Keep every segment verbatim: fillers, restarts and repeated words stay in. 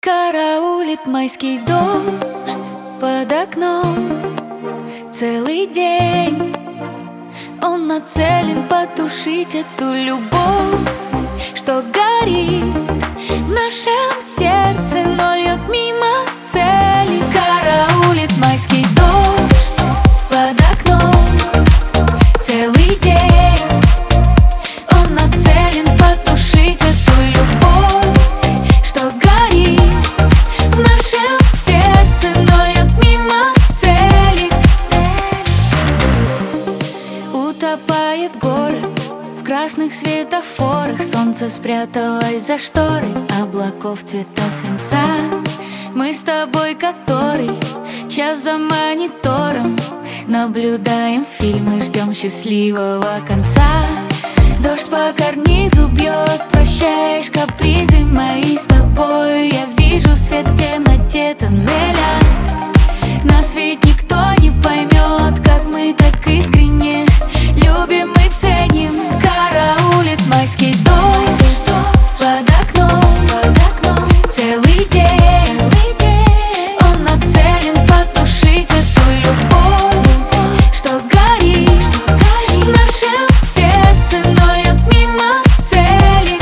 Караулит майский дождь под окном целый день. Он нацелен потушить эту любовь, что горит в нашем сердце, но льет мимо цели. Караулит майский дождь под окном целый день. Он нацелен потушить эту любовь, что горит в нашем сердце, но льет мимо цели. Утопает город в красных светофорах. Солнце спряталось за шторой облаков цвета свинца. Мы с тобой который час за монитором наблюдаем фильмы, ждем счастливого конца. Дождь по карнизу бьет, прощаешь капризы мои с тобой. Я вижу свет в темноте тоннеля. Нас ведь никто не поймет, как мы так искренне любим и ценим. Караулит майский дождь под окном, под окном целый день. Он нацелен потушить эту любовь, что горит в нашем сердце, но льет мимо цели.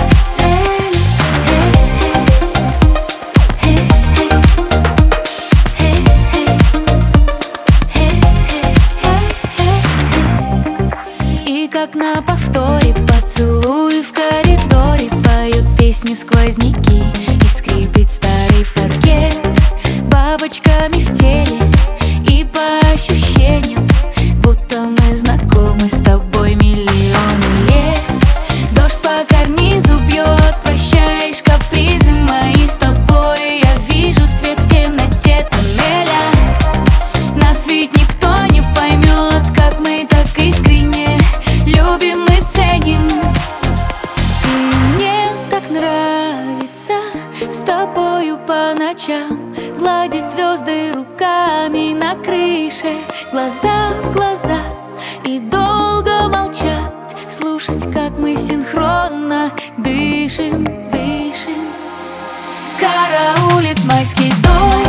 И как на повторе поцелуи в коридоре поют песни сквозняки, и скрипит старый паркет бабочками в теле. И по ощущениям, будто мы знакомы с тобой миллионы лет. Дождь по карнизу бьет, прощаешь капризы мои с тобой. Я вижу свет в темноте тоннеля. Нас ведь никто не поймет, как мы так искренне любим и ценим. И мне так нравится с тобою по ночам гладить звезды руками на крыше, глаза в глаза, и долго молчать, слушать, как мы синхронно дышим, дышим. Караулит майский дождь